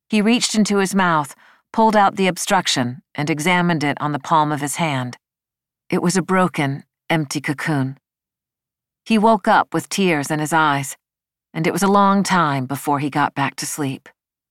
He reached into his mouth, pulled out the obstruction, and examined it on the palm of his hand. It was a broken, empty cocoon. He woke up with tears in his eyes, and it was a long time before he got back to sleep.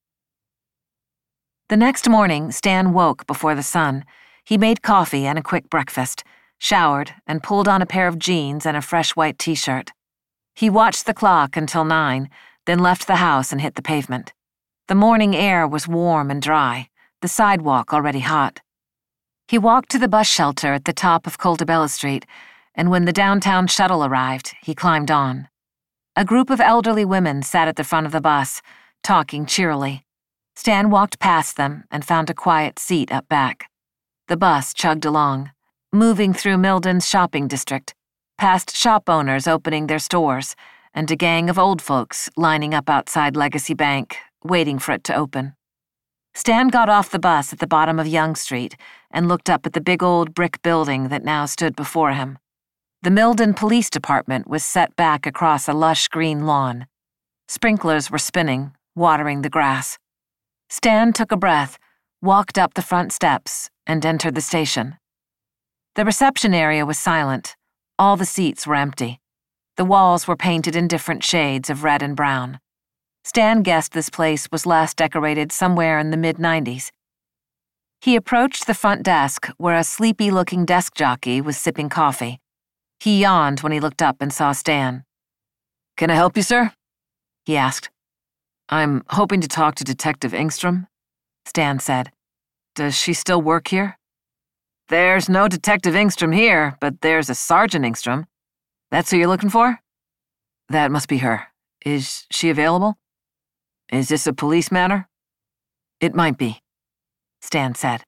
The next morning, Stan woke before the sun. He made coffee and a quick breakfast, showered, and pulled on a pair of jeans and a fresh white t-shirt. He watched the clock until 9, then left the house and hit the pavement. The morning air was warm and dry, the sidewalk already hot. He walked to the bus shelter at the top of Coltabella Street, and when the downtown shuttle arrived, he climbed on. A group of elderly women sat at the front of the bus, talking cheerily. Stan walked past them and found a quiet seat up back. The bus chugged along, moving through Milden's shopping district, past shop owners opening their stores, and a gang of old folks lining up outside Legacy Bank, waiting for it to open. Stan got off the bus at the bottom of Yonge Street and looked up at the big old brick building that now stood before him. The Milden Police Department was set back across a lush green lawn. Sprinklers were spinning, watering the grass. Stan took a breath, walked up the front steps, and entered the station. The reception area was silent. All the seats were empty. The walls were painted in different shades of red and brown. Stan guessed this place was last decorated somewhere in the mid-90s. He approached the front desk where a sleepy-looking desk jockey was sipping coffee. He yawned when he looked up and saw Stan. "Can I help you, sir?" he asked. "I'm hoping to talk to Detective Engstrom," Stan said. "Does she still work here?" "There's no Detective Engstrom here, but there's a Sergeant Engstrom. That's who you're looking for?" "That must be her. Is she available?" "Is this a police matter?" "It might be," Stan said.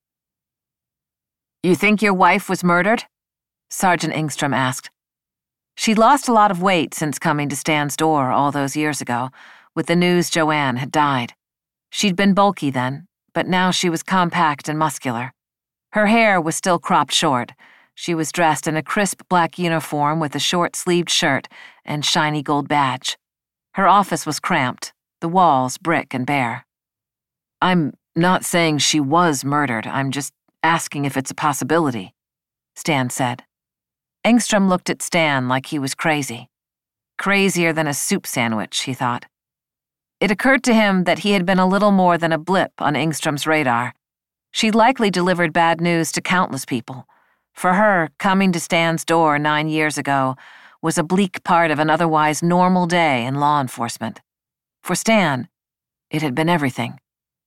"You think your wife was murdered?" Sergeant Engstrom asked. She'd lost a lot of weight since coming to Stan's door all those years ago, with the news Joanne had died. She'd been bulky then, but now she was compact and muscular. Her hair was still cropped short. She was dressed in a crisp black uniform with a short-sleeved shirt and shiny gold badge. Her office was cramped, the walls brick and bare. "I'm not saying she was murdered. I'm just asking if it's a possibility," Stan said. Engstrom looked at Stan like he was crazy. Crazier than a soup sandwich, he thought. It occurred to him that he had been a little more than a blip on Engstrom's radar. She'd likely delivered bad news to countless people. For her, coming to Stan's door 9 years ago was a bleak part of an otherwise normal day in law enforcement. For Stan, it had been everything.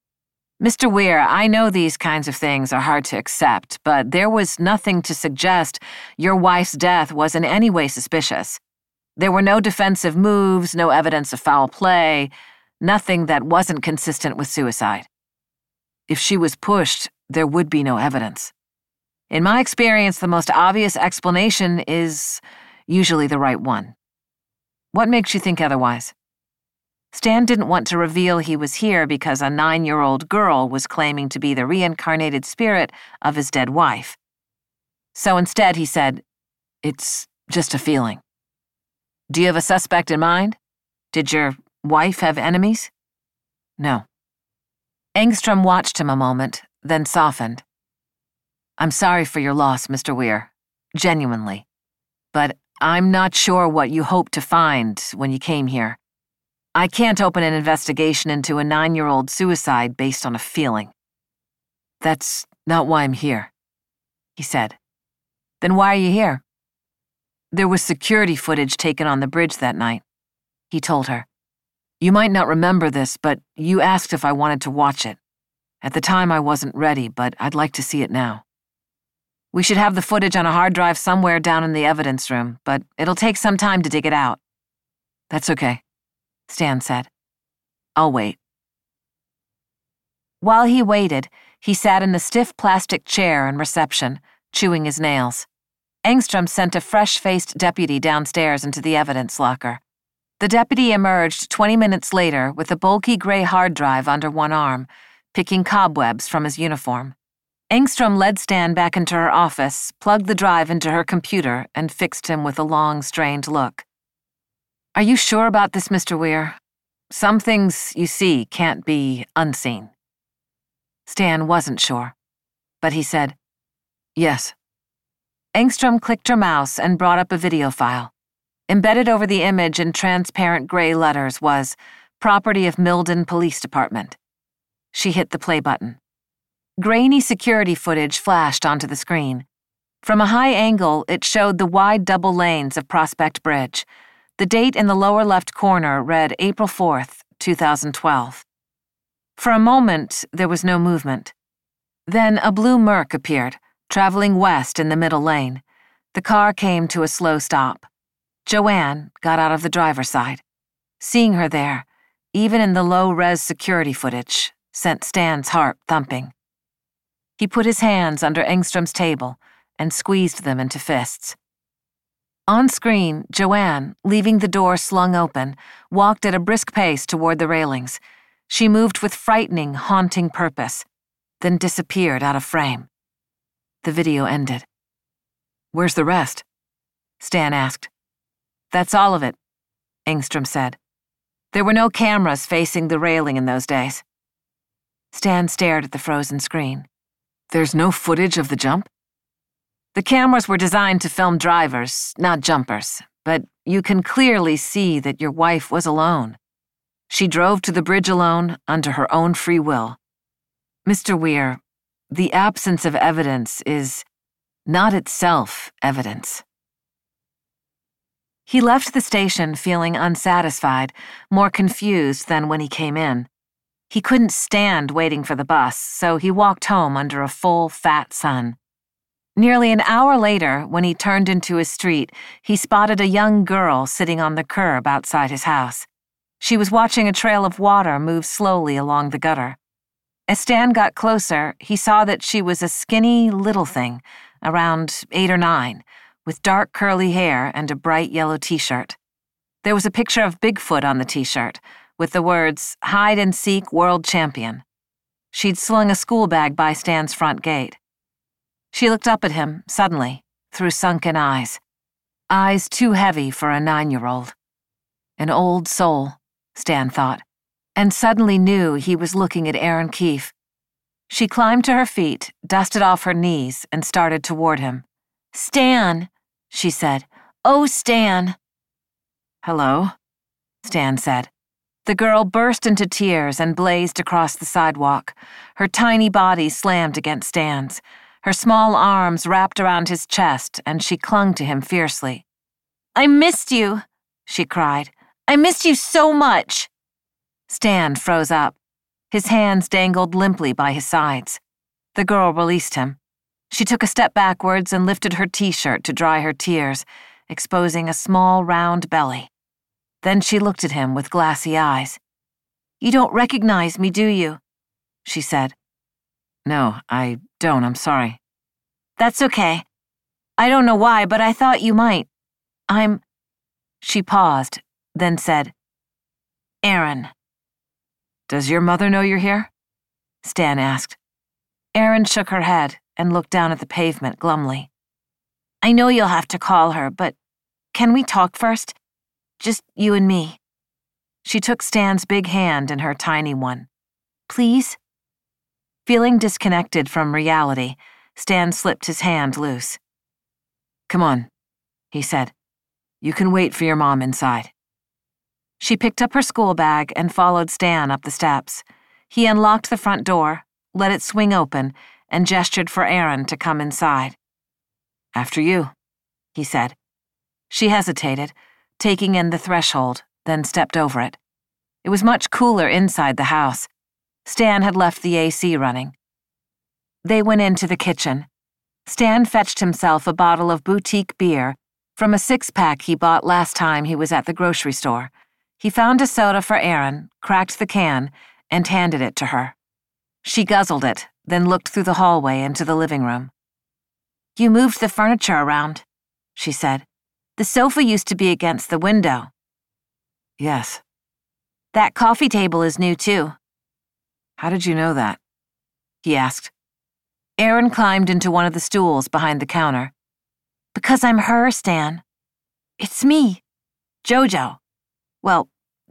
"Mr. Weir, I know these kinds of things are hard to accept, but there was nothing to suggest your wife's death was in any way suspicious. There were no defensive moves, no evidence of foul play, nothing that wasn't consistent with suicide. If she was pushed, there would be no evidence. In my experience, the most obvious explanation is usually the right one. What makes you think otherwise?" Stan didn't want to reveal he was here because a 9-year-old girl was claiming to be the reincarnated spirit of his dead wife. So instead he said, "It's just a feeling." "Do you have a suspect in mind? Did your wife have enemies?" "No." Engstrom watched him a moment, then softened. "I'm sorry for your loss, Mr. Weir. Genuinely. But I'm not sure what you hoped to find when you came here. I can't open an investigation into a 9-year-old suicide based on a feeling." "That's not why I'm here," he said. "Then why are you here?" "There was security footage taken on the bridge that night," he told her. "You might not remember this, but you asked if I wanted to watch it. At the time I wasn't ready, but I'd like to see it now. We should have the footage on a hard drive somewhere down in the evidence room, but it'll take some time to dig it out." "That's okay," Stan said. "I'll wait." While he waited, he sat in the stiff plastic chair in reception, chewing his nails. Engstrom sent a fresh-faced deputy downstairs into the evidence locker. The deputy emerged 20 minutes later with a bulky gray hard drive under one arm, picking cobwebs from his uniform. Engstrom led Stan back into her office, plugged the drive into her computer, and fixed him with a long, strained look. "Are you sure about this, Mr. Weir? Some things you see can't be unseen. Stan wasn't sure, but he said, yes. Engstrom clicked her mouse and brought up a video file. Embedded over the image in transparent gray letters was Property of Milden Police Department. She hit the play button. Grainy security footage flashed onto the screen. From a high angle, it showed the wide double lanes of Prospect Bridge. The date in the lower left corner read April 4th, 2012. For a moment, there was no movement. Then a blue Merc appeared, traveling west in the middle lane. The car came to a slow stop. Joanne got out of the driver's side. Seeing her there, even in the low-res security footage, sent Stan's heart thumping. He put his hands under Engstrom's table and squeezed them into fists. On screen, Joanne, leaving the door slung open, walked at a brisk pace toward the railings. She moved with frightening, haunting purpose, then disappeared out of frame. The video ended. "Where's the rest?" Stan asked. "That's all of it," Engstrom said. "There were no cameras facing the railing in those days." Stan stared at the frozen screen. "There's no footage of the jump?" "The cameras were designed to film drivers, not jumpers, but you can clearly see that your wife was alone. She drove to the bridge alone under her own free will. Mr. Weir, the absence of evidence is not itself evidence." He left the station feeling unsatisfied, more confused than when he came in. He couldn't stand waiting for the bus, so he walked home under a full, fat sun. Nearly an hour later, when he turned into his street, he spotted a young girl sitting on the curb outside his house. She was watching a trail of water move slowly along the gutter. As Stan got closer, he saw that she was a skinny little thing, around 8 or 9, with dark curly hair and a bright yellow t-shirt. There was a picture of Bigfoot on the t-shirt, with the words, "Hide and Seek World Champion." She'd slung a school bag by Stan's front gate. She looked up at him, suddenly, through sunken eyes. Eyes too heavy for a 9-year-old. An old soul, Stan thought, and suddenly knew he was looking at Erin Keefe. She climbed to her feet, dusted off her knees, and started toward him. "Stan," she said. "Oh, Stan." "Hello," Stan said. The girl burst into tears and blazed across the sidewalk. Her tiny body slammed against Stan's. Her small arms wrapped around his chest, and she clung to him fiercely. "I missed you," she cried. "I missed you so much." Stan froze up. His hands dangled limply by his sides. The girl released him. She took a step backwards and lifted her t-shirt to dry her tears, exposing a small, round belly. Then she looked at him with glassy eyes. "You don't recognize me, do you?" she said. "No, I don't. I'm sorry." "That's okay. I don't know why, but I thought you might. I'm—" She paused, then said, "Erin." "Does your mother know you're here?" Stan asked. Erin shook her head and looked down at the pavement glumly. "I know you'll have to call her, but can we talk first? Just you and me." She took Stan's big hand in her tiny one. "Please?" Feeling disconnected from reality, Stan slipped his hand loose. "Come on," he said. "You can wait for your mom inside." She picked up her school bag and followed Stan up the steps. He unlocked the front door, let it swing open, and gestured for Erin to come inside. "After you," he said. She hesitated, taking in the threshold, then stepped over it. It was much cooler inside the house. Stan had left the AC running. They went into the kitchen. Stan fetched himself a bottle of boutique beer from a 6-pack he bought last time he was at the grocery store. He found a soda for Erin, cracked the can, and handed it to her. She guzzled it, then looked through the hallway into the living room. "You moved the furniture around," she said. "The sofa used to be against the window." "Yes." "That coffee table is new, too." "How did you know that?" he asked. Erin climbed into one of the stools behind the counter. "Because I'm her, Stan. It's me, Jojo. Well,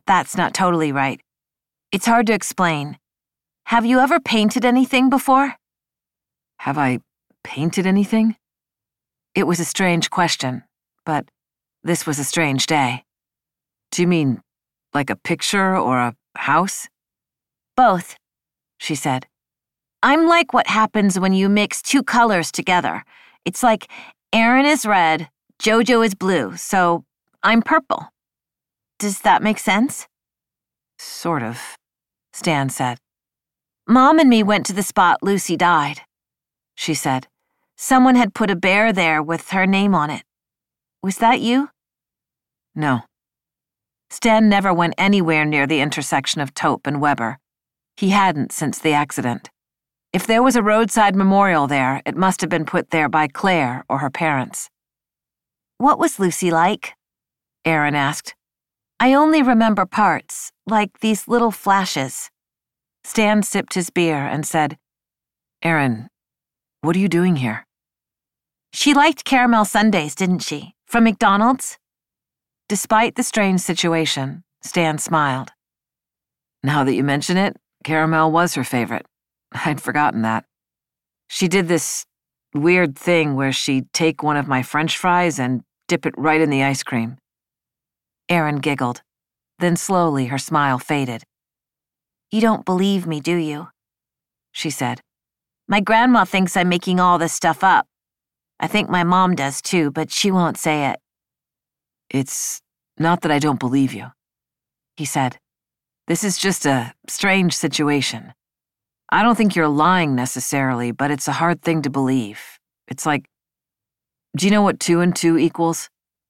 that's not totally right. It's hard to explain. Have you ever painted anything before? Have I painted anything? It was a strange question, but this was a strange day. Do you mean like a picture or a house? Both, she said. I'm like what happens when you mix two colors together. It's like Aaron is red, Jojo is blue, so I'm purple. Does that make sense? Sort of, Stan said. Mom and me went to the spot Lucy died, she said. Someone had put a bear there with her name on it. Was that you? No. Stan never went anywhere near the intersection of Tope and Weber. He hadn't since the accident. If there was a roadside memorial there, it must have been put there by Claire or her parents. What was Lucy like? Aaron asked. I only remember parts, like these little flashes. Stan sipped his beer and said, Aaron, what are you doing here? She liked caramel sundaes, didn't she? From McDonald's? Despite the strange situation, Stan smiled. Now that you mention it, caramel was her favorite. I'd forgotten that. She did this weird thing where she'd take one of my French fries and dip it right in the ice cream. Aaron giggled. Then slowly her smile faded. You don't believe me, do you? She said. My grandma thinks I'm making all this stuff up. I think my mom does too, but she won't say it. It's not that I don't believe you, he said. This is just a strange situation. I don't think you're lying necessarily, but it's a hard thing to believe. It's like, do you know what 2 and 2 equals?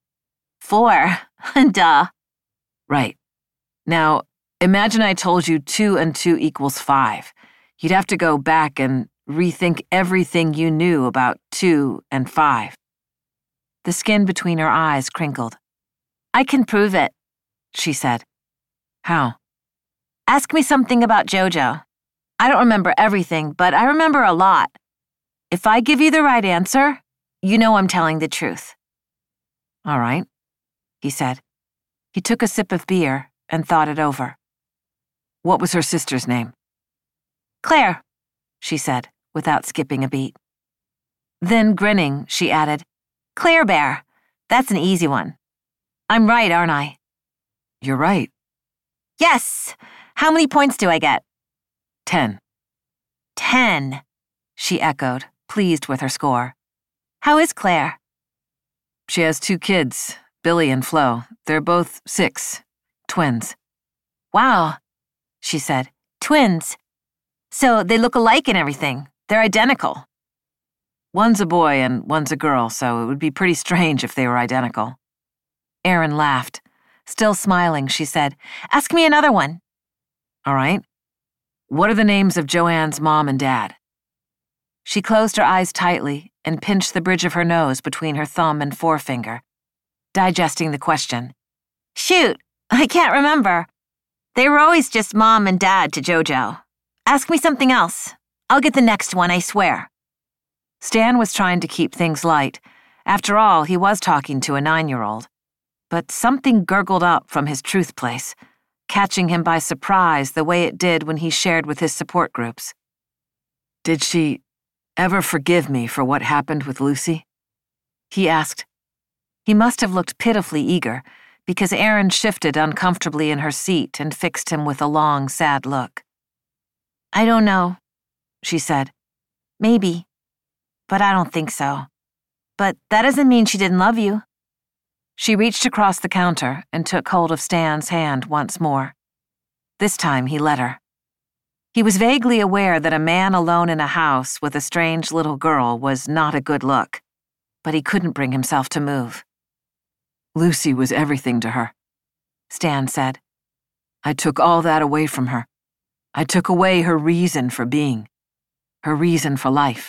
4. Duh. Right. Now, imagine I told you 2 and 2 equals 5. You'd have to go back and rethink everything you knew about 2 and 5. The skin between her eyes crinkled. I can prove it, she said. How? Ask me something about Jojo. I don't remember everything, but I remember a lot. If I give you the right answer, you know I'm telling the truth. All right, he said. He took a sip of beer and thought it over. What was her sister's name? Claire, she said, without skipping a beat. Then, grinning, she added, Claire Bear. That's an easy one. I'm right, aren't I? You're right. Yes! How many points do I get? 10. 10, she echoed, pleased with her score. How is Claire? She has 2 kids, Billy and Flo. They're both 6, twins. Wow, she said. Twins. So they look alike and everything. They're identical. One's a boy and one's a girl, so it would be pretty strange if they were identical. Aaron laughed. Still smiling, she said, Ask me another one. All right. What are the names of Joanne's mom and dad? She closed her eyes tightly and pinched the bridge of her nose between her thumb and forefinger, digesting the question. Shoot, I can't remember. They were always just mom and dad to Jojo. Ask me something else. I'll get the next one, I swear. Stan was trying to keep things light. After all, he was talking to a 9-year-old. But something gurgled up from his truth place, catching him by surprise the way it did when he shared with his support groups. Did she ever forgive me for what happened with Lucy? He asked. He must have looked pitifully eager, because Aaron shifted uncomfortably in her seat and fixed him with a long, sad look. I don't know, she said. Maybe, but I don't think so. But that doesn't mean she didn't love you. She reached across the counter and took hold of Stan's hand once more. This time he let her. He was vaguely aware that a man alone in a house with a strange little girl was not a good look, but he couldn't bring himself to move. Lucy was everything to her, Stan said. I took all that away from her. I took away her reason for being, her reason for life.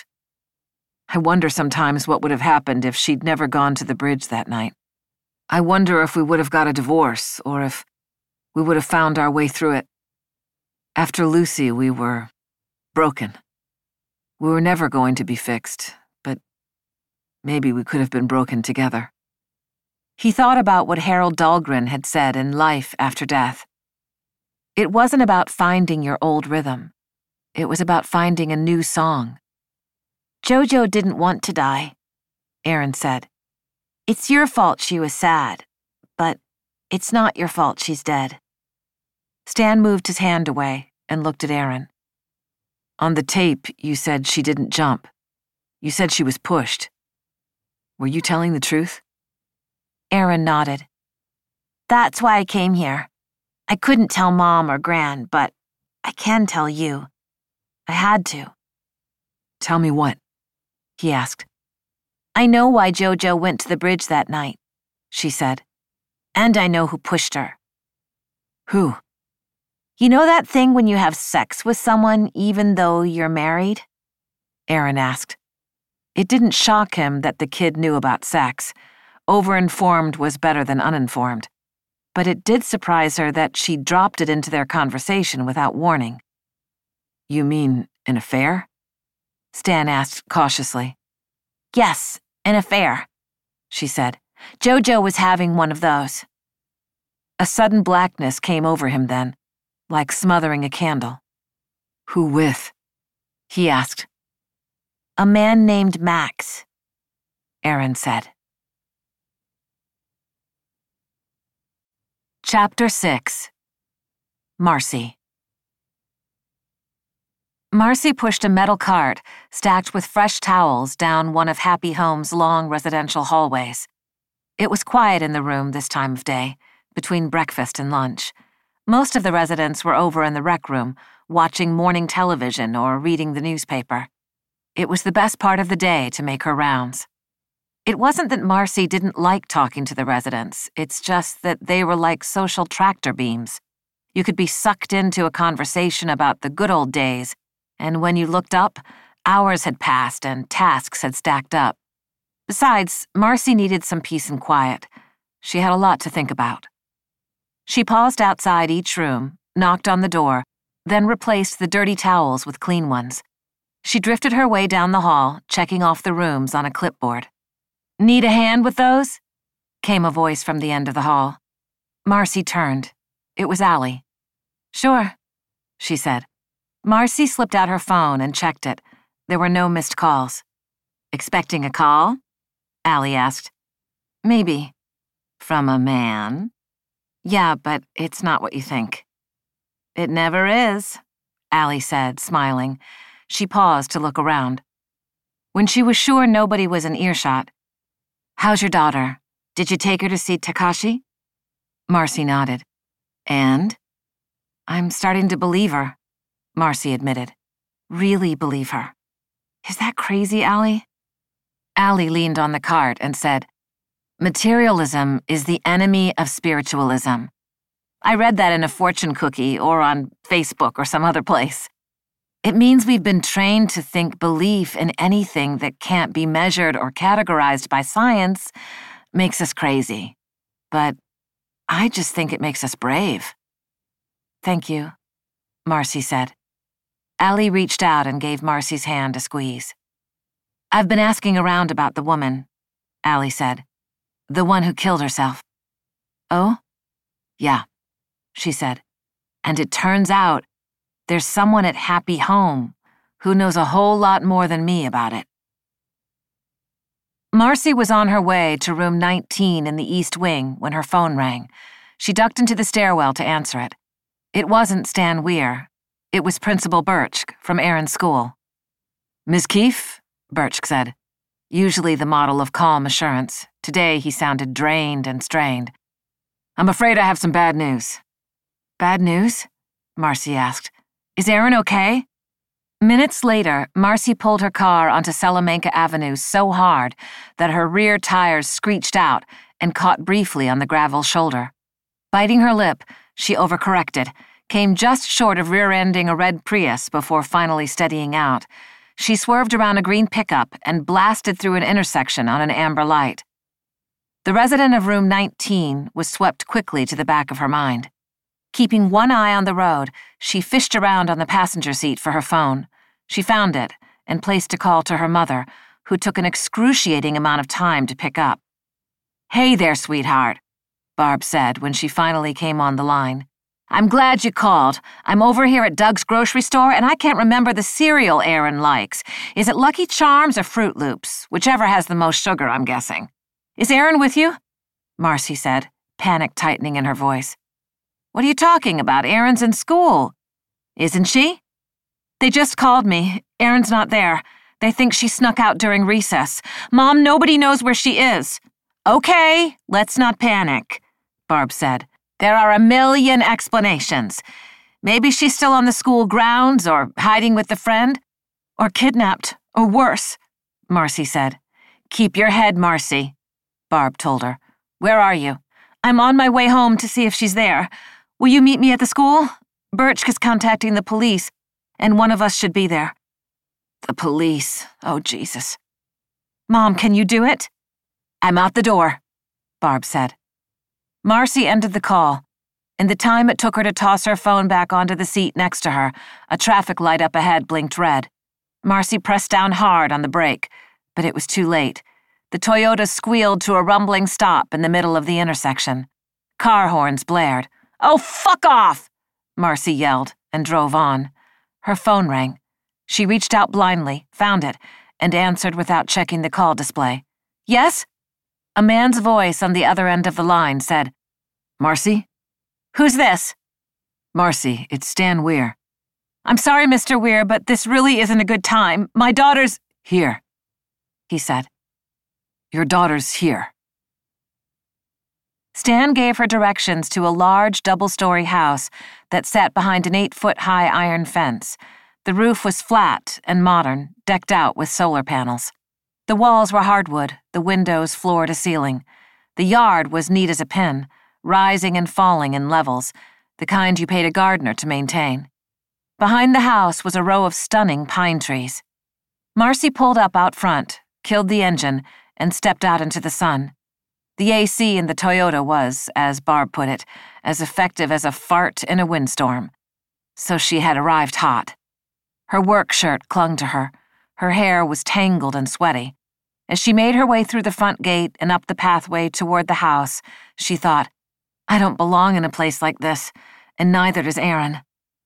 I wonder sometimes what would have happened if she'd never gone to the bridge that night. I wonder if we would have got a divorce, or if we would have found our way through it. After Lucy, we were broken. We were never going to be fixed, but maybe we could have been broken together. He thought about what Harold Dahlgren had said in Life After Death. It wasn't about finding your old rhythm. It was about finding a new song. Jojo didn't want to die, Erin said. It's your fault she was sad, but it's not your fault she's dead. Stan moved his hand away and looked at Erin. On the tape, you said she didn't jump. You said she was pushed. Were you telling the truth? Erin nodded. That's why I came here. I couldn't tell Mom or Gran, but I can tell you. I had to. Tell me what? He asked. I know why Jojo went to the bridge that night, she said. And I know who pushed her. Who? You know that thing when you have sex with someone even though you're married? Erin asked. It didn't shock him that the kid knew about sex. Overinformed was better than uninformed. But it did surprise her that she dropped it into their conversation without warning. You mean an affair? Stan asked cautiously. Yes, an affair, she said. Jojo was having one of those. A sudden blackness came over him then, like smothering a candle. Who with? He asked. A man named Max, Erin said. Chapter 6. Marcy. Marcy pushed a metal cart stacked with fresh towels down one of Happy Home's long residential hallways. It was quiet in the room this time of day, between breakfast and lunch. Most of the residents were over in the rec room, watching morning television or reading the newspaper. It was the best part of the day to make her rounds. It wasn't that Marcy didn't like talking to the residents, it's just that they were like social tractor beams. You could be sucked into a conversation about the good old days, and when you looked up, hours had passed and tasks had stacked up. Besides, Marcy needed some peace and quiet. She had a lot to think about. She paused outside each room, knocked on the door, then replaced the dirty towels with clean ones. She drifted her way down the hall, checking off the rooms on a clipboard. "Need a hand with those?" came a voice from the end of the hall. Marcy turned. It was Allie. "Sure," she said. Marcy slipped out her phone and checked it. There were no missed calls. "Expecting a call?" Allie asked. "Maybe." "From a man?" "Yeah, but it's not what you think." "It never is," Allie said, smiling. She paused to look around. When she was sure nobody was in earshot, "How's your daughter? Did you take her to see Takashi?" Marcy nodded. "And?" "I'm starting to believe her," Marcy admitted. "Really believe her." "Is that crazy, Allie?" Allie leaned on the cart and said, "Materialism is the enemy of spiritualism. I read that in a fortune cookie or on Facebook or some other place. It means we've been trained to think belief in anything that can't be measured or categorized by science makes us crazy. But I just think it makes us brave." "Thank you," Marcy said. Allie reached out and gave Marcy's hand a squeeze. "I've been asking around about the woman," Allie said. "The one who killed herself." "Oh?" "Yeah," she said. "And it turns out there's someone at Happy Home who knows a whole lot more than me about it." Marcy was on her way to room 19 in the East Wing when her phone rang. She ducked into the stairwell to answer it. It wasn't Stan Weir. It was Principal Birch from Erin's school. "Miss Keefe?" Birch said, usually the model of calm assurance. Today he sounded drained and strained. "I'm afraid I have some bad news." "Bad news?" Marcy asked. "Is Erin okay?" Minutes later, Marcy pulled her car onto Salamanca Avenue so hard that her rear tires screeched out and caught briefly on the gravel shoulder. Biting her lip, she overcorrected, came just short of rear-ending a red Prius before finally steadying out. She swerved around a green pickup and blasted through an intersection on an amber light. The resident of room 19 was swept quickly to the back of her mind. Keeping one eye on the road, she fished around on the passenger seat for her phone. She found it and placed a call to her mother, who took an excruciating amount of time to pick up. "Hey there, sweetheart," Barb said when she finally came on the line. I'm glad you called. I'm over here at Doug's grocery store, and I can't remember the cereal Aaron likes. Is it Lucky Charms or Fruit Loops? Whichever has the most sugar, I'm guessing. Is Aaron with you? Marcy said, panic tightening in her voice. What are you talking about? Aaron's in school. Isn't she? They just called me. Aaron's not there. They think she snuck out during recess. Mom, nobody knows where she is. Okay, let's not panic, Barb said. There are a million explanations. Maybe she's still on the school grounds or hiding with a friend. Or kidnapped, or worse, Marcy said. Keep your head, Marcy, Barb told her. Where are you? I'm on my way home to see if she's there. Will you meet me at the school? Birch is contacting the police, and one of us should be there. The police. Oh, Jesus. Mom, can you do it? I'm out the door, Barb said. Marcy ended the call. In the time it took her to toss her phone back onto the seat next to her, a traffic light up ahead blinked red. Marcy pressed down hard on the brake, but it was too late. The Toyota squealed to a rumbling stop in the middle of the intersection. Car horns blared. Oh, fuck off! Marcy yelled and drove on. Her phone rang. She reached out blindly, found it, and answered without checking the call display. Yes? A man's voice on the other end of the line said, Marcy? Who's this? Marcy, it's Stan Weir. I'm sorry, Mr. Weir, but this really isn't a good time. My daughter's... Here, he said. Your daughter's here. Stan gave her directions to a large double-story house that sat behind an 8-foot-high iron fence. The roof was flat and modern, decked out with solar panels. The walls were hardwood, the windows floor to ceiling. The yard was neat as a pin, rising and falling in levels, the kind you paid a gardener to maintain. Behind the house was a row of stunning pine trees. Marcy pulled up out front, killed the engine, and stepped out into the sun. The AC in the Toyota was, as Barb put it, as effective as a fart in a windstorm. So she had arrived hot. Her work shirt clung to her. Her hair was tangled and sweaty. As she made her way through the front gate and up the pathway toward the house, she thought, I don't belong in a place like this, and neither does Aaron.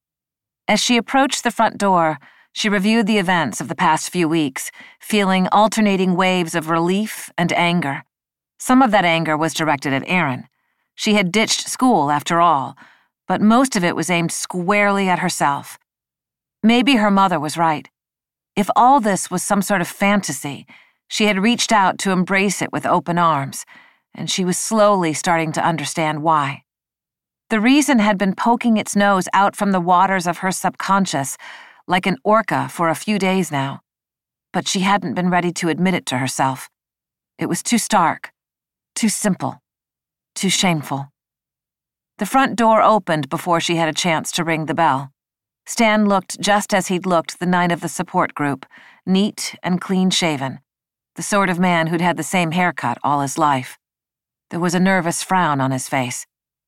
As she approached the front door, she reviewed the events of the past few weeks, feeling alternating waves of relief and anger. Some of that anger was directed at Aaron. She had ditched school, after all, but most of it was aimed squarely at herself. Maybe her mother was right. If all this was some sort of fantasy, she had reached out to embrace it with open arms, and she was slowly starting to understand why. The reason had been poking its nose out from the waters of her subconscious, like an orca for a few days now. But she hadn't been ready to admit it to herself. It was too stark, too simple, too shameful. The front door opened before she had a chance to ring the bell. Stan looked just as he'd looked the night of the support group, neat and clean-shaven, the sort of man who'd had the same haircut all his life. There was a nervous frown on his face.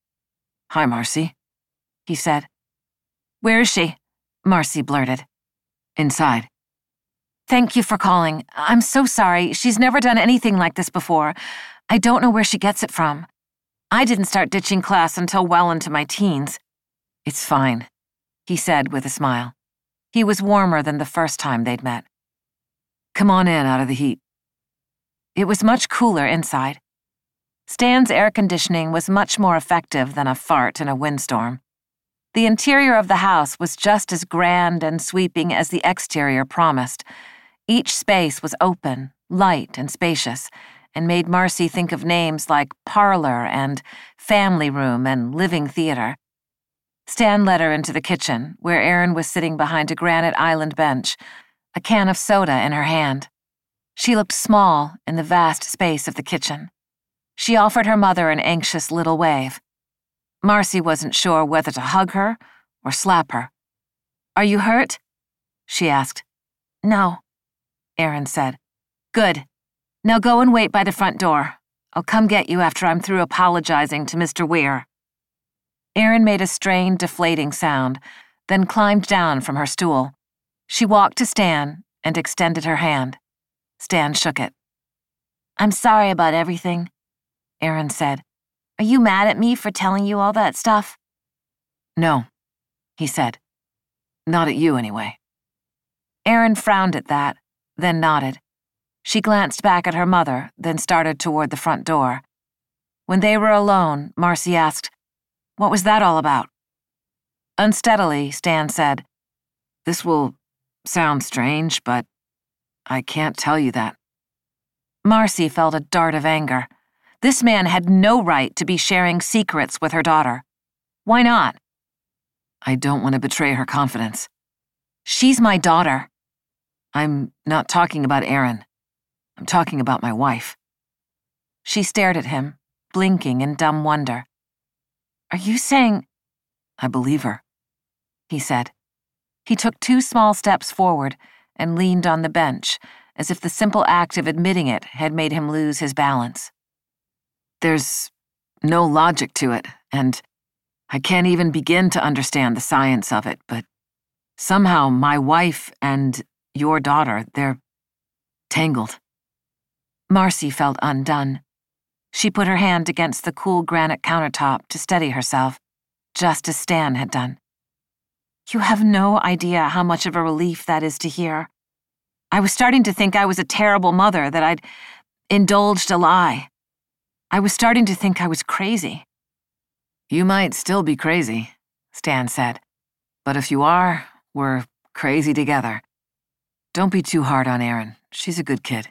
Hi, Marcy, he said. Where is she? Marcy blurted. Inside. Thank you for calling. I'm so sorry. She's never done anything like this before. I don't know where she gets it from. I didn't start ditching class until well into my teens. It's fine, he said with a smile. He was warmer than the first time they'd met. Come on in out of the heat. It was much cooler inside. Stan's air conditioning was much more effective than a fart in a windstorm. The interior of the house was just as grand and sweeping as the exterior promised. Each space was open, light, and spacious, and made Marcy think of names like parlor and family room and living theater. Stan led her into the kitchen, where Erin was sitting behind a granite island bench, a can of soda in her hand. She looked small in the vast space of the kitchen. She offered her mother an anxious little wave. Marcy wasn't sure whether to hug her or slap her. Are you hurt? She asked. No, Erin said. Good. Now go and wait by the front door. I'll come get you after I'm through apologizing to Mr. Weir. Erin made a strained, deflating sound, then climbed down from her stool. She walked to Stan and extended her hand. Stan shook it. I'm sorry about everything, Erin said. Are you mad at me for telling you all that stuff? No, he said. Not at you, anyway. Erin frowned at that, then nodded. She glanced back at her mother, then started toward the front door. When they were alone, Marcy asked, "What was that all about?" Unsteadily, Stan said, "This will sound strange, but I can't tell you that." Marcy felt a dart of anger. This man had no right to be sharing secrets with her daughter. Why not? I don't want to betray her confidence. She's my daughter. I'm not talking about Erin. I'm talking about my wife. She stared at him, blinking in dumb wonder. Are you saying... I believe her, he said. He took 2 small steps forward and leaned on the bench, as if the simple act of admitting it had made him lose his balance. There's no logic to it, and I can't even begin to understand the science of it, but somehow my wife and your daughter, they're tangled. Marcy felt undone. She put her hand against the cool granite countertop to steady herself, just as Stan had done. You have no idea how much of a relief that is to hear. I was starting to think I was a terrible mother, that I'd indulged a lie. I was starting to think I was crazy. You might still be crazy, Stan said. But if you are, we're crazy together. Don't be too hard on Erin. She's a good kid.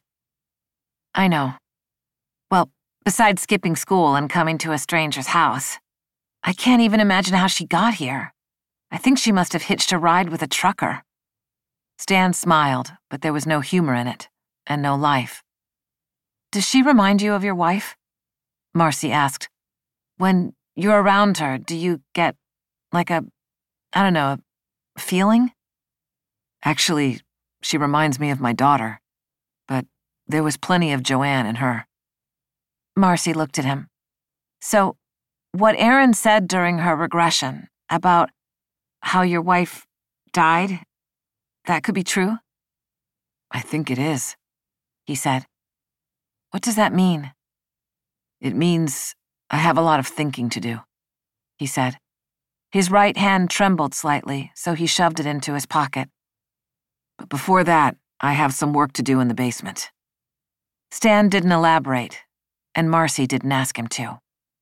I know. Well, besides skipping school and coming to a stranger's house, I can't even imagine how she got here. I think she must have hitched a ride with a trucker. Stan smiled, but there was no humor in it, and no life. Does she remind you of your wife? Marcy asked. When you're around her, do you get, like a feeling? Actually, she reminds me of my daughter, but there was plenty of Joanne in her. Marcy looked at him. So, what Erin said during her regression about how your wife died, that could be true? I think it is, he said. What does that mean? It means I have a lot of thinking to do, he said. His right hand trembled slightly, so he shoved it into his pocket. But before that, I have some work to do in the basement. Stan didn't elaborate, and Marcy didn't ask him to.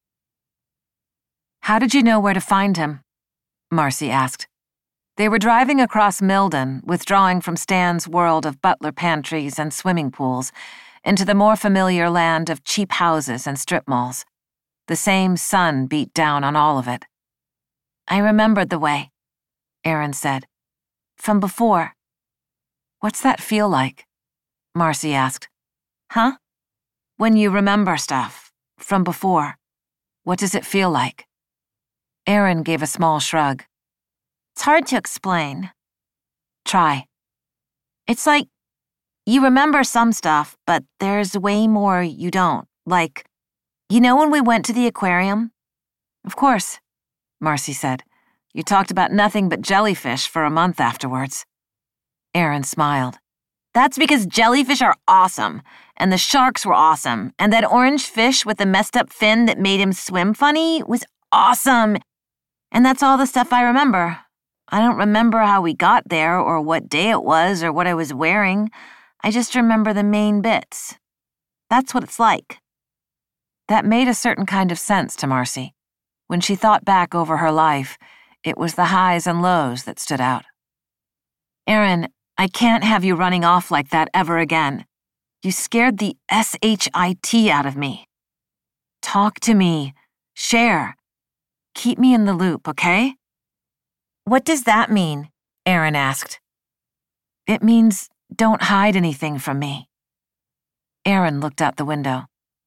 How did you know where to find him? Marcy asked. They were driving across Milden, withdrawing from Stan's world of butler pantries and swimming pools into the more familiar land of cheap houses and strip malls. The same sun beat down on all of it. I remembered the way, Erin said. From before. What's that feel like? Marcy asked. Huh? When you remember stuff, from before, what does it feel like? Erin gave a small shrug. It's hard to explain. Try. It's like you remember some stuff, but there's way more you don't. Like, you know when we went to the aquarium? Of course, Marcy said. You talked about nothing but jellyfish for a month afterwards. Erin smiled. That's because jellyfish are awesome, and the sharks were awesome, and that orange fish with the messed up fin that made him swim funny was awesome. And that's all the stuff I remember. I don't remember how we got there or what day it was or what I was wearing. I just remember the main bits. That's what it's like. That made a certain kind of sense to Marcy. When she thought back over her life, it was the highs and lows that stood out. Erin, I can't have you running off like that ever again. You scared the shit out of me. Talk to me. Share. Keep me in the loop, okay? What does that mean? Erin asked. It means don't hide anything from me. Erin looked out the window.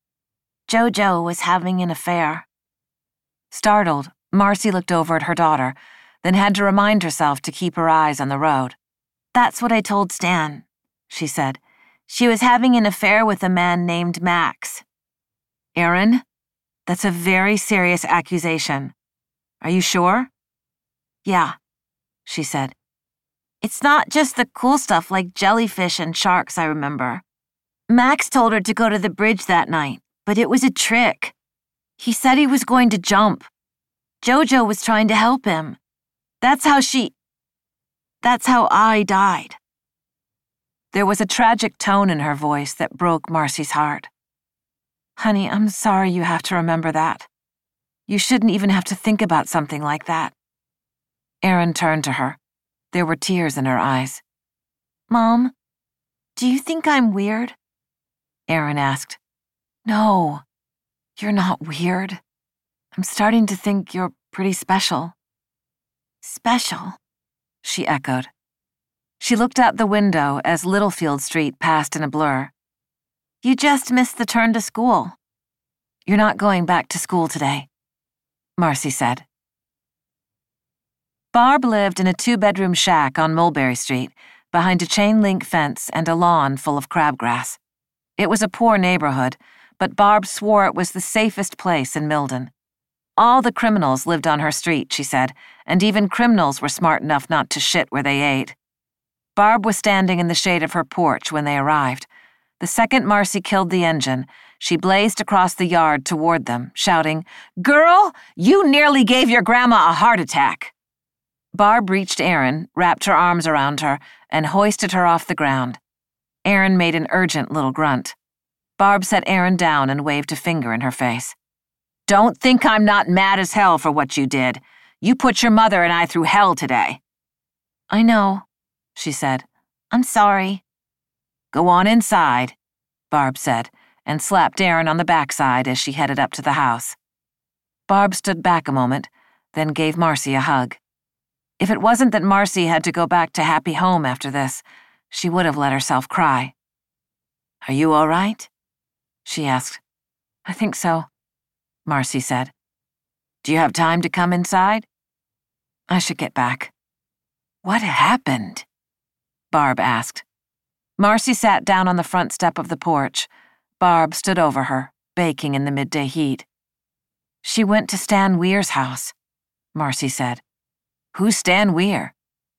Jojo was having an affair. Startled, Marcy looked over at her daughter, then had to remind herself to keep her eyes on the road. That's what I told Stan, she said. She was having an affair with a man named Max. Erin, that's a very serious accusation. Are you sure? Yeah, she said. It's not just the cool stuff like jellyfish and sharks I remember. Max told her to go to the bridge that night, but it was a trick. He said he was going to jump. Jojo was trying to help him. That's how I died. There was a tragic tone in her voice that broke Marcy's heart. Honey, I'm sorry you have to remember that. You shouldn't even have to think about something like that. Erin turned to her. There were tears in her eyes. Mom, do you think I'm weird? Erin asked. No, you're not weird. I'm starting to think you're pretty special. Special? She echoed. She looked out the window as Littlefield Street passed in a blur. You just missed the turn to school. You're not going back to school today, Marcy said. Barb lived in a 2-bedroom shack on Mulberry Street, behind a chain-link fence and a lawn full of crabgrass. It was a poor neighborhood, but Barb swore it was the safest place in Milden. All the criminals lived on her street, she said, and even criminals were smart enough not to shit where they ate. Barb was standing in the shade of her porch when they arrived. The second Marcy killed the engine, she blazed across the yard toward them, shouting, "Girl, you nearly gave your grandma a heart attack." Barb reached Erin, wrapped her arms around her, and hoisted her off the ground. Erin made an urgent little grunt. Barb set Erin down and waved a finger in her face. "Don't think I'm not mad as hell for what you did. You put your mother and I through hell today." I know, she said. I'm sorry. Go on inside, Barb said, and slapped Erin on the backside as she headed up to the house. Barb stood back a moment, then gave Marcy a hug. If it wasn't that Marcy had to go back to Happy Home after this, she would have let herself cry. "Are you all right?" she asked. "I think so," Marcy said. "Do you have time to come inside?" "I should get back." "What happened?" Barb asked. Marcy sat down on the front step of the porch. Barb stood over her, baking in the midday heat. "She went to Stan Weir's house," Marcy said. "Who's Stan Weir?"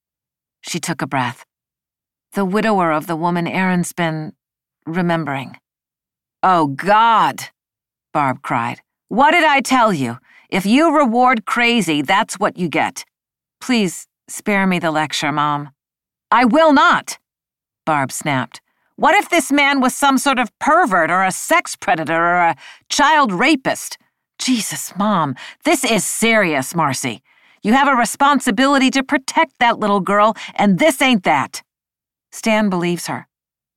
She took a breath. "The widower of the woman Erin's been remembering." "Oh, God!" Barb cried. "What did I tell you? If you reward crazy, that's what you get." "Please spare me the lecture, Mom." "I will not," Barb snapped. "What if this man was some sort of pervert or a sex predator or a child rapist? Jesus, Mom, this is serious, Marcy. You have a responsibility to protect that little girl, and this ain't that." Stan believes her.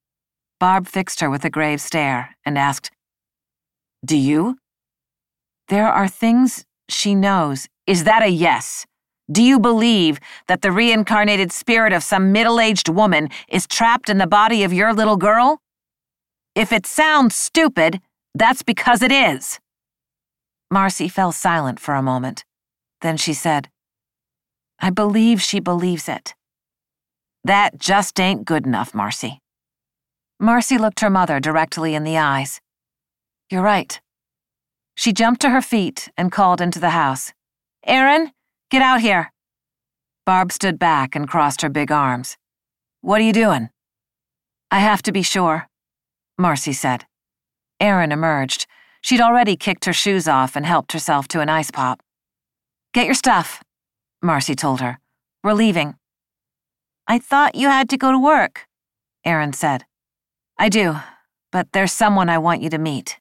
Barb fixed her with a grave stare and asked, "Do you?" "There are things she knows." "Is that a yes? Do you believe that the reincarnated spirit of some middle-aged woman is trapped in the body of your little girl? If it sounds stupid, that's because it is." Marcy fell silent for a moment. Then she said, "I believe she believes it." "That just ain't good enough, Marcy." Marcy looked her mother directly in the eyes. "You're right." She jumped to her feet and called into the house. "Erin, get out here." Barb stood back and crossed her big arms. "What are you doing?" "I have to be sure," Marcy said. Erin emerged. She'd already kicked her shoes off and helped herself to an ice pop. "Get your stuff," Marcy told her. "We're leaving." I thought you had to go to work, Erin said. "I do, but there's someone I want you to meet."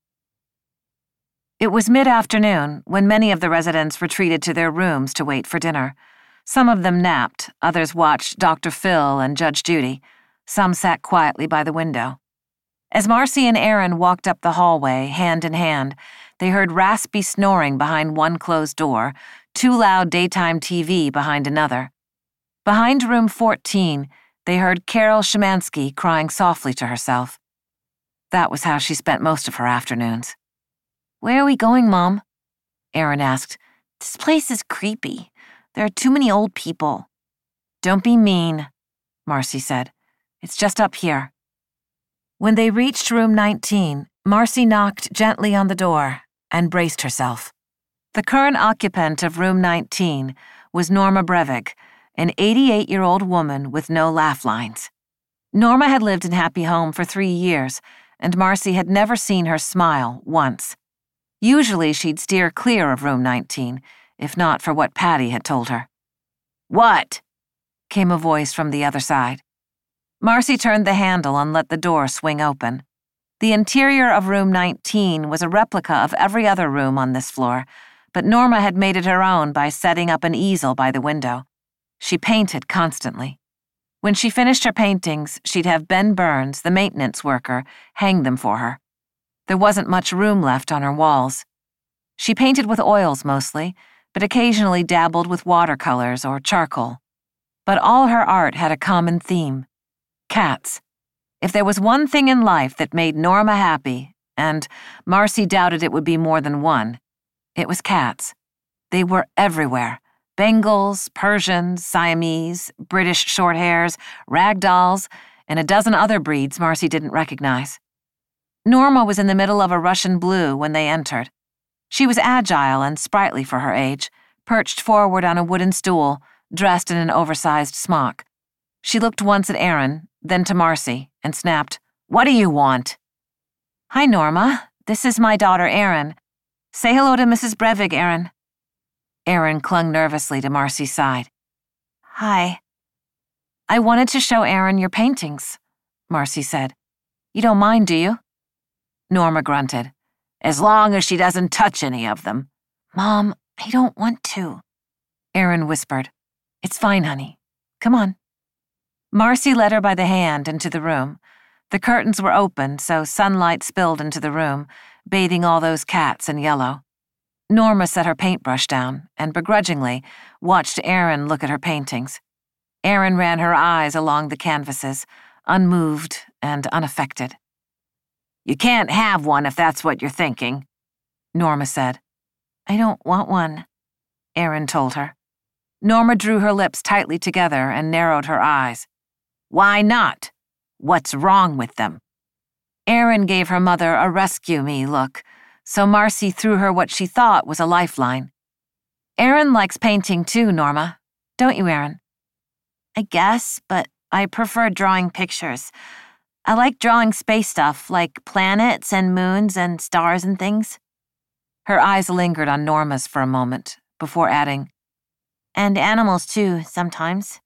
It was mid-afternoon when many of the residents retreated to their rooms to wait for dinner. Some of them napped, others watched Dr. Phil and Judge Judy. Some sat quietly by the window. As Marcy and Erin walked up the hallway, hand in hand, they heard raspy snoring behind one closed door, too loud daytime TV behind another. Behind room 14, they heard Carol Szymanski crying softly to herself. That was how she spent most of her afternoons. "Where are we going, Mom?" Erin asked. "This place is creepy. There are too many old people." "Don't be mean," Marcy said. "It's just up here." When they reached room 19, Marcy knocked gently on the door and braced herself. The current occupant of room 19 was Norma Brevig, an 88-year-old woman with no laugh lines. Norma had lived in Happy Home for 3 years, and Marcy had never seen her smile once. Usually she'd steer clear of room 19, if not for what Patty had told her. "What?" came a voice from the other side. Marcy turned the handle and let the door swing open. The interior of room 19 was a replica of every other room on this floor, but Norma had made it her own by setting up an easel by the window. She painted constantly. When she finished her paintings, she'd have Ben Burns, the maintenance worker, hang them for her. There wasn't much room left on her walls. She painted with oils mostly, but occasionally dabbled with watercolors or charcoal. But all her art had a common theme: cats. If there was one thing in life that made Norma happy, and Marcy doubted it would be more than one, it was cats. They were everywhere: Bengals, Persians, Siamese, British Shorthairs, ragdolls, and a dozen other breeds Marcy didn't recognize. Norma was in the middle of a Russian blue when they entered. She was agile and sprightly for her age, perched forward on a wooden stool, dressed in an oversized smock. She looked once at Aaron, then to Marcy, and snapped, "What do you want?" "Hi, Norma. This is my daughter, Erin. Say hello to Mrs. Brevig, Erin." Erin clung nervously to Marcy's side. "Hi." "I wanted to show Erin your paintings," Marcy said. "You don't mind, do you?" Norma grunted. "As long as she doesn't touch any of them." "Mom, I don't want to," Erin whispered. "It's fine, honey. Come on." Marcy led her by the hand into the room. The curtains were open, so sunlight spilled into the room, bathing all those cats in yellow. Norma set her paintbrush down and begrudgingly watched Erin look at her paintings. Erin ran her eyes along the canvases, unmoved and unaffected. "You can't have one if that's what you're thinking," Norma said. "I don't want one," Erin told her. Norma drew her lips tightly together and narrowed her eyes. "Why not? What's wrong with them?" Erin gave her mother a rescue me look, so Marcy threw her what she thought was a lifeline. "Erin likes painting too, Norma. Don't you, Erin?" "I guess, but I prefer drawing pictures. I like drawing space stuff, like planets and moons and stars and things." Her eyes lingered on Norma's for a moment, before adding, "And animals too, sometimes."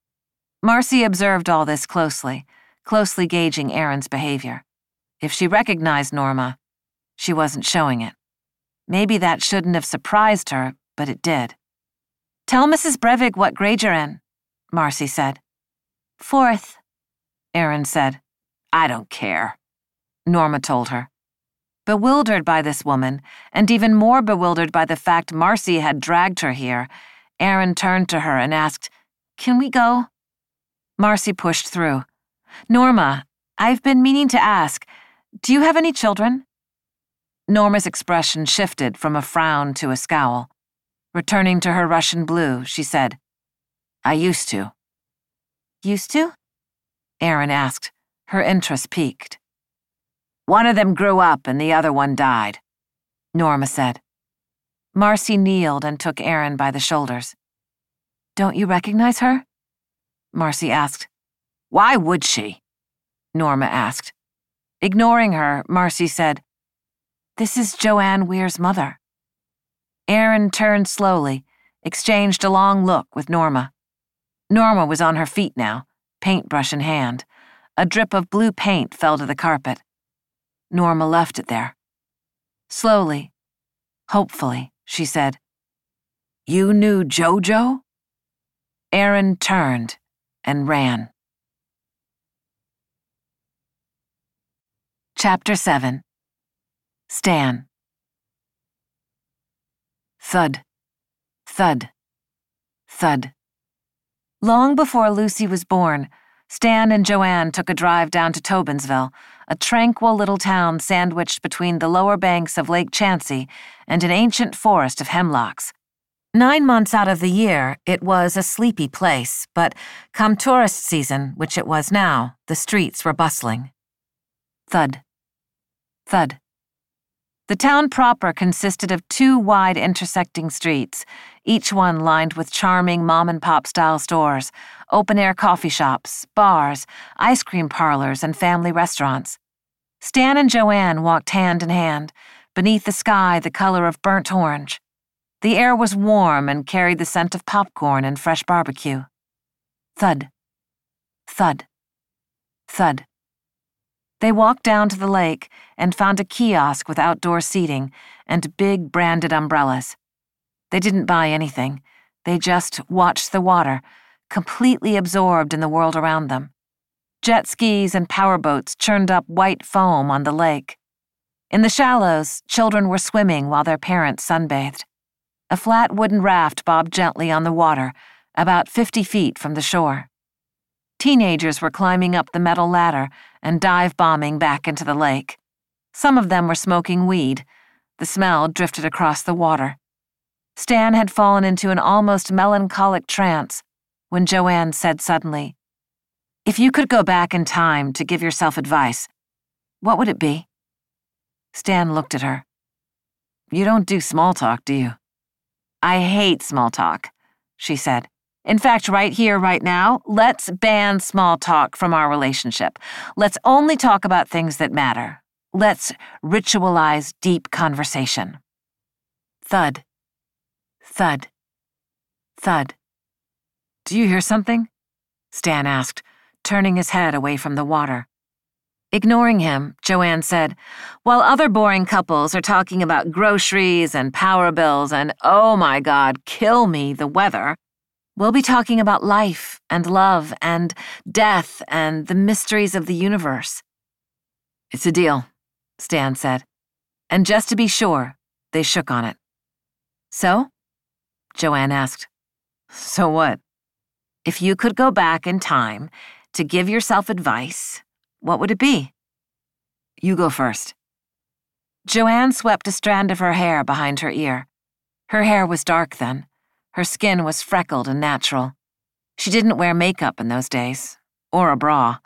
Marcy observed all this closely gauging Erin's behavior. If she recognized Norma, she wasn't showing it. Maybe that shouldn't have surprised her, but it did. "Tell Mrs. Brevig what grade you're in," Marcy said. "4th," Erin said. "I don't care," Norma told her. Bewildered by this woman, and even more bewildered by the fact Marcy had dragged her here, Erin turned to her and asked, "Can we go?" Marcy pushed through. "Norma, I've been meaning to ask, do you have any children?" Norma's expression shifted from a frown to a scowl. Returning to her Russian blue, she said, "I used to." "Used to?" Erin asked, her interest piqued. "One of them grew up and the other one died," Norma said. Marcy kneeled and took Erin by the shoulders. "Don't you recognize her?" Marcy asked. "Why would she?" Norma asked. Ignoring her, Marcy said, "This is Joanne Weir's mother." Erin turned slowly, exchanged a long look with Norma. Norma was on her feet now, paintbrush in hand. A drip of blue paint fell to the carpet. Norma left it there. Slowly, hopefully, she said, "You knew Jojo?" Erin turned and ran. Chapter 7. Stan. Thud, thud, thud. Long before Lucy was born, Stan and Joanne took a drive down to Tobinsville, a tranquil little town sandwiched between the lower banks of Lake Chauncey and an ancient forest of hemlocks. 9 months out of the year, it was a sleepy place, but come tourist season, which it was now, the streets were bustling. Thud. Thud. The town proper consisted of 2 wide intersecting streets, each one lined with charming mom-and-pop style stores, open-air coffee shops, bars, ice cream parlors, and family restaurants. Stan and Joanne walked hand in hand, beneath the sky the color of burnt orange. The air was warm and carried the scent of popcorn and fresh barbecue. Thud. Thud. Thud. They walked down to the lake and found a kiosk with outdoor seating and big branded umbrellas. They didn't buy anything. They just watched the water, completely absorbed in the world around them. Jet skis and powerboats churned up white foam on the lake. In the shallows, children were swimming while their parents sunbathed. A flat wooden raft bobbed gently on the water, about 50 feet from the shore. Teenagers were climbing up the metal ladder and dive-bombing back into the lake. Some of them were smoking weed. The smell drifted across the water. Stan had fallen into an almost melancholic trance when Joanne said suddenly, "If you could go back in time to give yourself advice, what would it be?" Stan looked at her. "You don't do small talk, do you?" "I hate small talk," she said. "In fact, right here, right now, let's ban small talk from our relationship. Let's only talk about things that matter. Let's ritualize deep conversation." Thud. Thud. Thud. "Do you hear something?" Stan asked, turning his head away from the water. Ignoring him, Joanne said, "While other boring couples are talking about groceries and power bills and, oh my God, kill me, the weather, we'll be talking about life and love and death and the mysteries of the universe." "It's a deal," Stan said. And just to be sure, they shook on it. "So?" Joanne asked. "So what? If you could go back in time to give yourself advice, what would it be?" "You go first." Joanne swept a strand of her hair behind her ear. Her hair was dark then. Her skin was freckled and natural. She didn't wear makeup in those days, or a bra.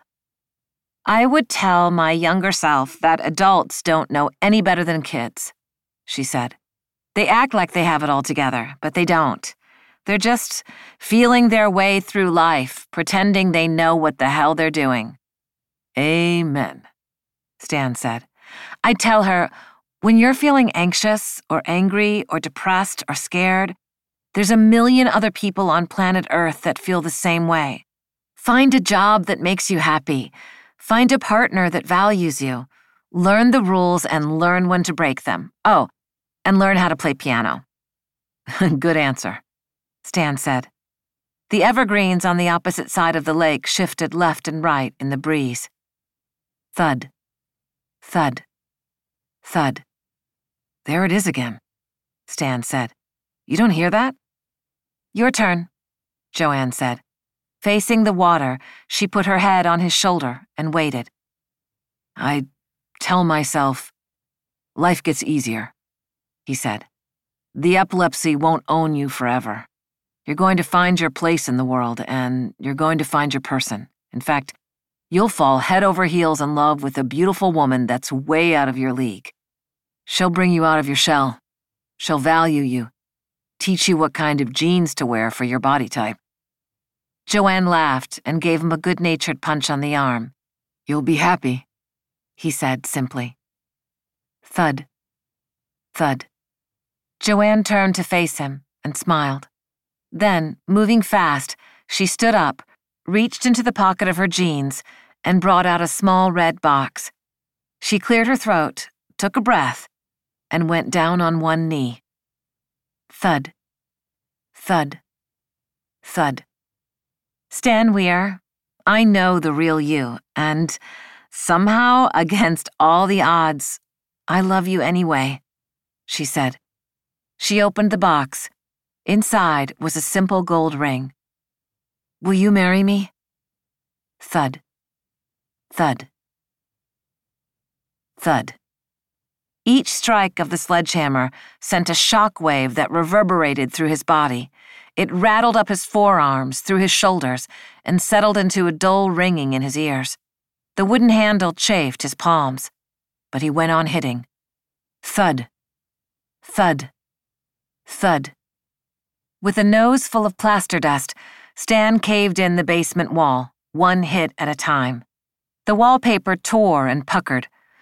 "I would tell my younger self that adults don't know any better than kids," she said. "They act like they have it all together, but they don't. They're just feeling their way through life, pretending they know what the hell they're doing." "Amen," Stan said. "I'd tell her, when you're feeling anxious or angry or depressed or scared, there's a million other people on planet Earth that feel the same way. Find a job that makes you happy. Find a partner that values you. Learn the rules and learn when to break them. Oh, and learn how to play piano." "Good answer," Stan said. The evergreens on the opposite side of the lake shifted left and right in the breeze. Thud. Thud. Thud. "There it is again," Stan said. "You don't hear that?" "Your turn," Joanne said. Facing the water, she put her head on his shoulder and waited. "I tell myself, life gets easier," he said. "The epilepsy won't own you forever. You're going to find your place in the world, and you're going to find your person. In fact, you'll fall head over heels in love with a beautiful woman that's way out of your league. She'll bring you out of your shell. She'll value you, teach you what kind of jeans to wear for your body type." Joanne laughed and gave him a good-natured punch on the arm. "You'll be happy," he said simply. Thud. Thud. Joanne turned to face him and smiled. Then, moving fast, she stood up, reached into the pocket of her jeans, and brought out a small red box. She cleared her throat, took a breath, and went down on one knee. Thud. Thud. Thud. "Stan Weir, I know the real you, and somehow, against all the odds, I love you anyway," she said. She opened the box. Inside was a simple gold ring. "Will you marry me?" Thud. Thud. Thud. Each strike of the sledgehammer sent a shock wave that reverberated through his body. It rattled up his forearms, through his shoulders, and settled into a dull ringing in his ears. The wooden handle chafed his palms, but he went on hitting. Thud. Thud. Thud. With a nose full of plaster dust, Stan caved in the basement wall, one hit at a time. The wallpaper tore and puckered.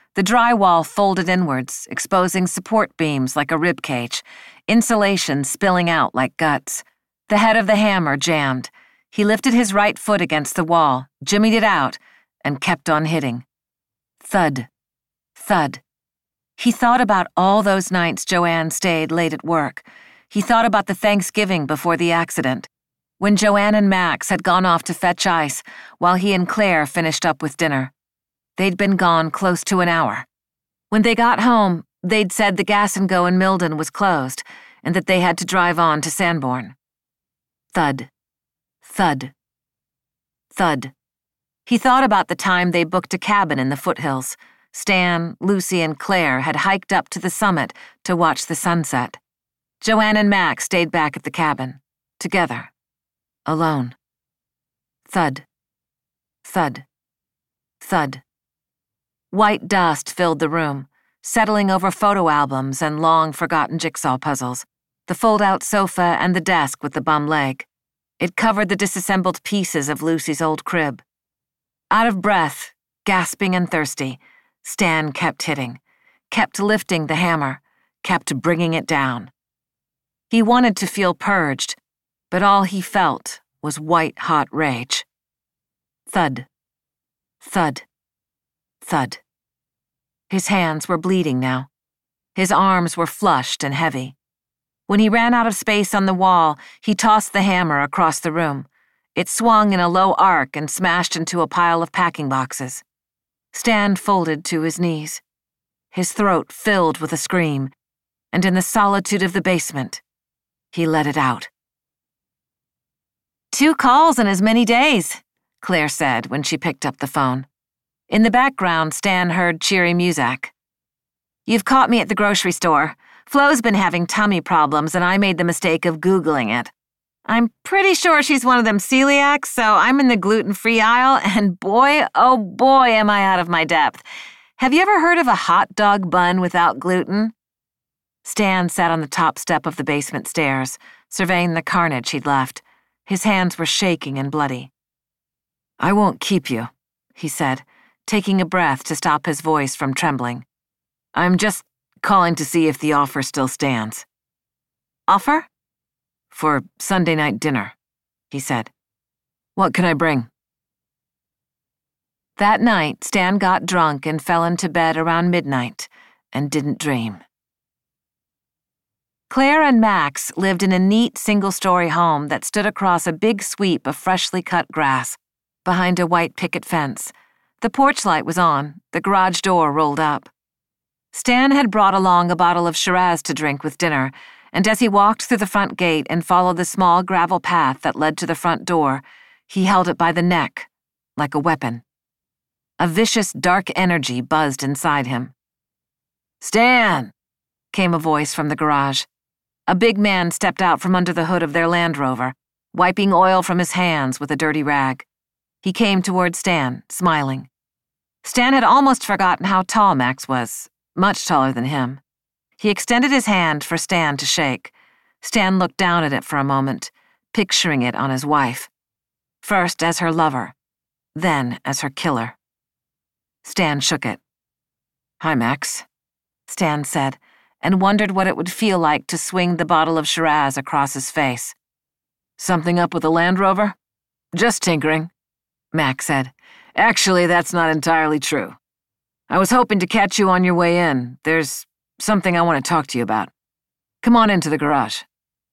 The drywall folded inwards, exposing support beams like a rib cage, insulation spilling out like guts. The head of the hammer jammed. He lifted his right foot against the wall, jimmied it out, and kept on hitting. Thud. Thud. He thought about all those nights Joanne stayed late at work. He thought about the Thanksgiving before the accident, when Joanne and Max had gone off to fetch ice while he and Claire finished up with dinner. They'd been gone close to an hour. When they got home, they'd said the Gas and Go in Milden was closed and that they had to drive on to Sanborn. Thud. Thud. Thud. He thought about the time they booked a cabin in the foothills. Stan, Lucy, and Claire had hiked up to the summit to watch the sunset. Joanne and Max stayed back at the cabin, together, alone. Thud. Thud. Thud. White dust filled the room, settling over photo albums and long-forgotten jigsaw puzzles, the fold-out sofa and the desk with the bum leg. It covered the disassembled pieces of Lucy's old crib. Out of breath, gasping and thirsty, Stan kept hitting, kept lifting the hammer, kept bringing it down. He wanted to feel purged, but all he felt was white-hot rage. Thud. Thud. Thud. His hands were bleeding now. His arms were flushed and heavy. When he ran out of space on the wall, he tossed the hammer across the room. It swung in a low arc and smashed into a pile of packing boxes. Stan folded to his knees. His throat filled with a scream, and in the solitude of the basement, he let it out. 2 calls in as many days, Claire said when she picked up the phone. In the background, Stan heard cheery music. You've caught me at the grocery store. Flo's been having tummy problems, and I made the mistake of Googling it. I'm pretty sure she's one of them celiacs, so I'm in the gluten-free aisle, and boy, oh boy, am I out of my depth. Have you ever heard of a hot dog bun without gluten? Stan sat on the top step of the basement stairs, surveying the carnage he'd left. His hands were shaking and bloody. I won't keep you, he said, taking a breath to stop his voice from trembling. I'm just calling to see if the offer still stands. Offer? For Sunday night dinner, he said. What can I bring? That night, Stan got drunk and fell into bed around midnight and didn't dream. Claire and Max lived in a neat single-story home that stood across a big sweep of freshly cut grass, behind a white picket fence. The porch light was on, the garage door rolled up. Stan had brought along a bottle of Shiraz to drink with dinner, and as he walked through the front gate and followed the small gravel path that led to the front door, he held it by the neck, like a weapon. A vicious, dark energy buzzed inside him. "Stan!" came a voice from the garage. A big man stepped out from under the hood of their Land Rover, wiping oil from his hands with a dirty rag. He came toward Stan, smiling. Stan had almost forgotten how tall Max was, much taller than him. He extended his hand for Stan to shake. Stan looked down at it for a moment, picturing it on his wife. First as her lover, then as her killer. Stan shook it. "Hi, Max," Stan said, and wondered what it would feel like to swing the bottle of Shiraz across his face. "Something up with the Land Rover?" "Just tinkering," Max said. "Actually, that's not entirely true. I was hoping to catch you on your way in. There's something I want to talk to you about. Come on into the garage."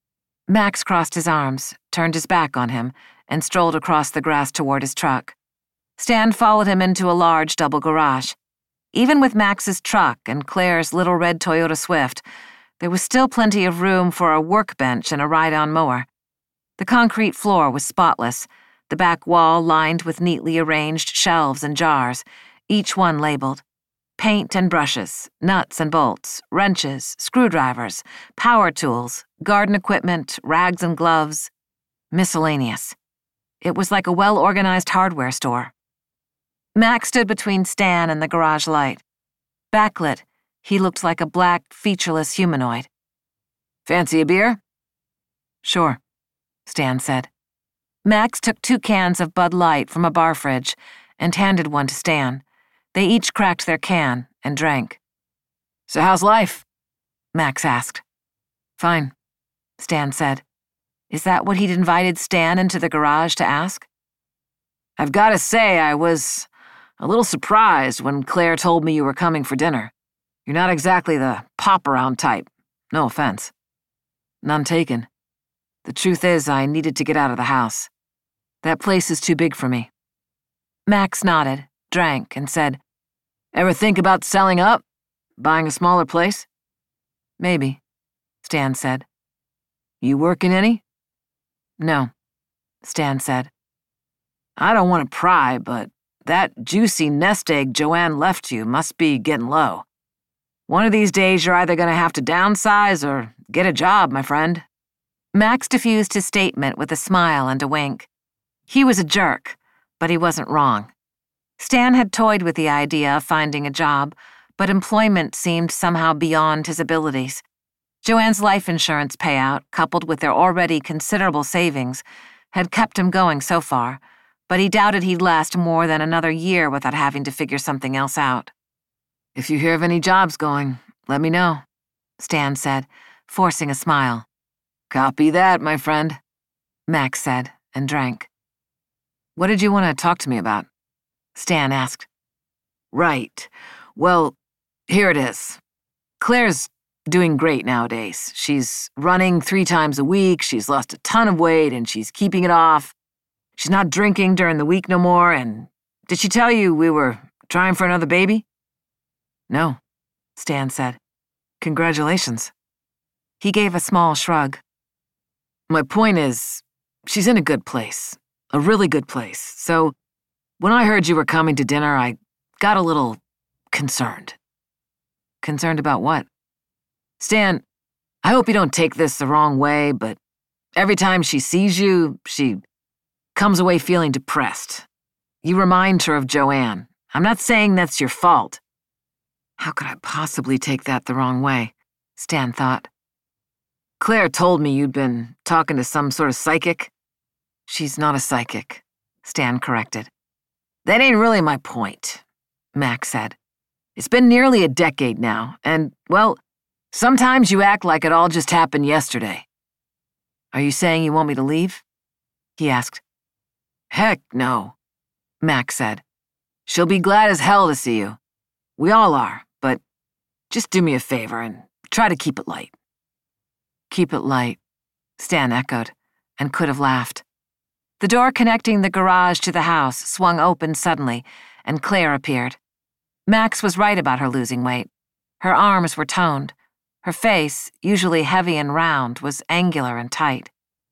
Max crossed his arms, turned his back on him, and strolled across the grass toward his truck. Stan followed him into a large double garage. Even with Max's truck and Claire's little red Toyota Swift, there was still plenty of room for a workbench and a ride-on mower. The concrete floor was spotless, the back wall lined with neatly arranged shelves and jars, each one labeled. Paint and brushes, nuts and bolts, wrenches, screwdrivers, power tools, garden equipment, rags and gloves. Miscellaneous. It was like a well-organized hardware store. Max stood between Stan and the garage light. Backlit, he looked like a black, featureless humanoid. "Fancy a beer?" "Sure," Stan said. Max took 2 cans of Bud Light from a bar fridge and handed one to Stan. They each cracked their can, and drank. "So how's life?" Max asked. "Fine," Stan said. Is that what he'd invited Stan into the garage to ask? "I've got to say I was a little surprised when Claire told me you were coming for dinner. You're not exactly the pop-around type. No offense." "None taken. The truth is I needed to get out of the house. That place is too big for me." Max nodded, drank, and said, "Ever think about selling up? Buying a smaller place?" "Maybe," Stan said. "You working any?" "No," Stan said. "I don't want to pry, but that juicy nest egg Joanne left you must be getting low. One of these days you're either going to have to downsize or get a job, my friend." Max diffused his statement with a smile and a wink. He was a jerk, but he wasn't wrong. Stan had toyed with the idea of finding a job, but employment seemed somehow beyond his abilities. Joanne's life insurance payout, coupled with their already considerable savings, had kept him going so far, but he doubted he'd last more than another year without having to figure something else out. "If you hear of any jobs going, let me know," Stan said, forcing a smile. "Copy that, my friend," Max said, and drank. "What did you want to talk to me about?" Stan asked. "Right. Well, here it is. Claire's doing great nowadays. She's running 3 times a week, she's lost a ton of weight, and she's keeping it off. She's not drinking during the week no more, and did she tell you we were trying for another baby?" "No," Stan said. "Congratulations." He gave a small shrug. "My point is, she's in a good place, a really good place, so when I heard you were coming to dinner, I got a little concerned." "Concerned about what?" "Stan, I hope you don't take this the wrong way, but every time she sees you, she comes away feeling depressed. You remind her of Joanne. I'm not saying that's your fault." How could I possibly take that the wrong way? Stan thought. "Claire told me you'd been talking to some sort of psychic." "She's not a psychic," Stan corrected. "That ain't really my point," Max said. "It's been nearly a decade now, and, well, sometimes you act like it all just happened yesterday." "Are you saying you want me to leave?" he asked. "Heck no," Max said. "She'll be glad as hell to see you. We all are, but just do me a favor and try to keep it light." "Keep it light," Stan echoed, and could have laughed. The door connecting the garage to the house swung open suddenly, and Claire appeared. Max was right about her losing weight. Her arms were toned. Her face, usually heavy and round, was angular and tight.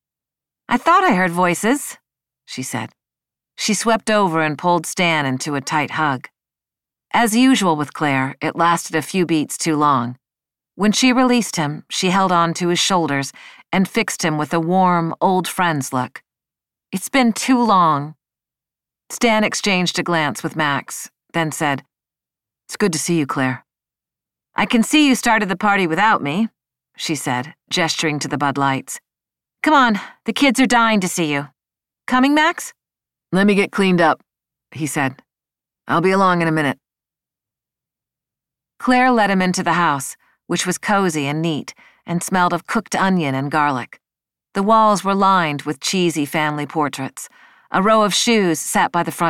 "I thought I heard voices," she said. She swept over and pulled Stan into a tight hug. As usual with Claire, it lasted a few beats too long. When she released him, she held on to his shoulders and fixed him with a warm, old friend's look. "It's been too long." Stan exchanged a glance with Max, then said, "It's good to see you, Claire." "I can see you started the party without me," she said, gesturing to the Bud Lights. "Come on, the kids are dying to see you. Coming, Max?" "Let me get cleaned up," he said. "I'll be along in a minute." Claire led him into the house, which was cozy and neat and smelled of cooked onion and garlic. The walls were lined with cheesy family portraits. A row of shoes sat by the front